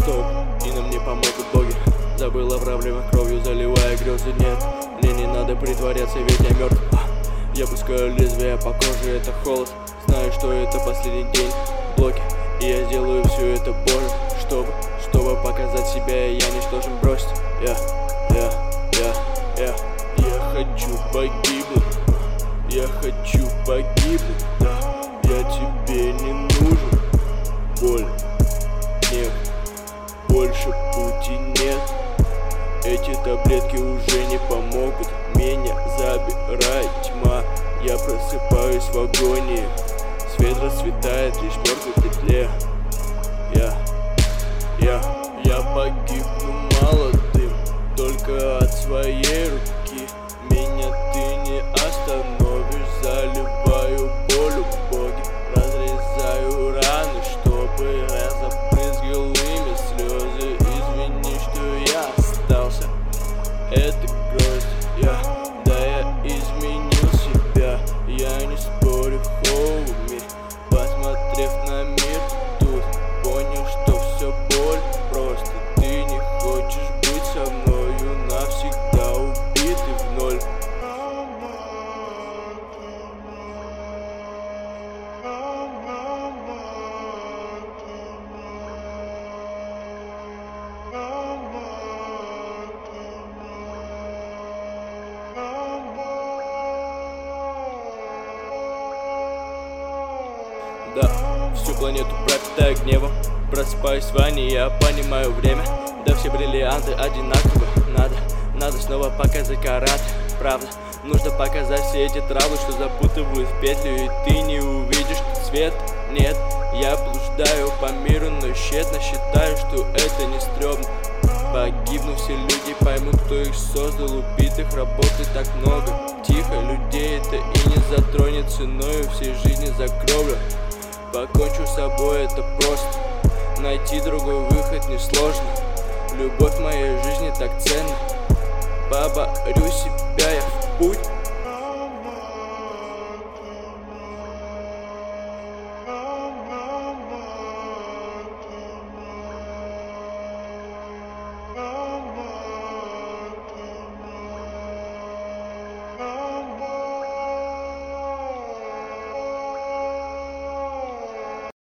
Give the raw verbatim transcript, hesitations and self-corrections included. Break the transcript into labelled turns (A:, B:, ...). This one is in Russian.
A: Стоп, и нам не помогут боги. Забыл о проблемах, кровью заливая грезы. Нет, мне не надо притворяться, ведь я мертв. Я пускаю лезвие по коже, это холод. Знаю, что это последний день в блоке, и я сделаю все это, боже, чтобы, чтобы показать себя, и я ничтожен бросить. Я, я, я, я, я хочу погибнуть. Я хочу погибнуть, да, я тебе не нужен. Боль, нет, больше пути нет. Эти таблетки уже не помогут. Меня забирает тьма. Я просыпаюсь в агонии. Свет расцветает лишь в мертвой петле. Я, я, я погибну молодым, только от своей руки. Меня ты не остановишь. Заливаю болью боги, разрезаю раны, чтобы я забрызгал ими слезы. Извини, что я остался. Это грусть, я, да я изменил себя. Я не спорю, хоуми. Посмотрев на мир тут, понял, что все боль просто. Ты не хочешь быть со мною, навсегда убитый в ноль. Да, всю планету пропитаю гневом. Просыпаюсь в ванне, я понимаю время. Да все бриллианты одинаковы. Надо, надо снова показать карат. Правда, нужно показать все эти травы, что запутывают в петлю. И ты не увидишь цвет. Нет, я блуждаю по миру, но тщетно считаю, что это не стрёмно. Погибну, все люди поймут, кто их создал. Убитых работы так много. Тихо, людей это и не затронет. Ценою всей жизни за кровлю покончу с собой, это просто. Найти другой выход несложно. Любовь в моей жизни так ценна. Поборю себя я в путь.